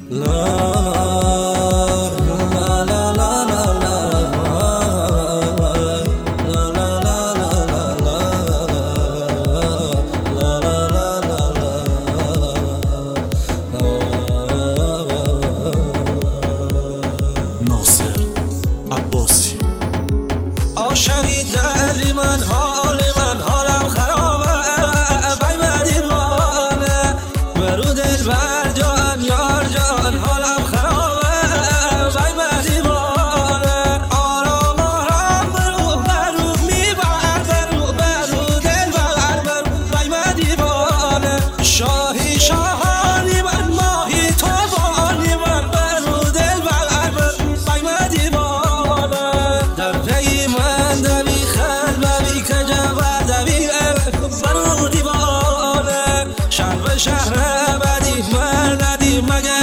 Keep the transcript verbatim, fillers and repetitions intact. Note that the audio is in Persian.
ناصر عباسی. عاشقی دلی من حال من حالم خرابه بای مدیوانه برو دل بر جان یار جان حالم خرابه بای مدیوانه آرام آرام برو برو میبر برو برو دل بر برو بای مدیوانه شاهی شاهانی من ماهی تو بانی من برو دل بر برو بای مدیوانه در پی من دوی خلبی که جبر دوی برو دیوانه شهر به شهر بدی من ندی مگه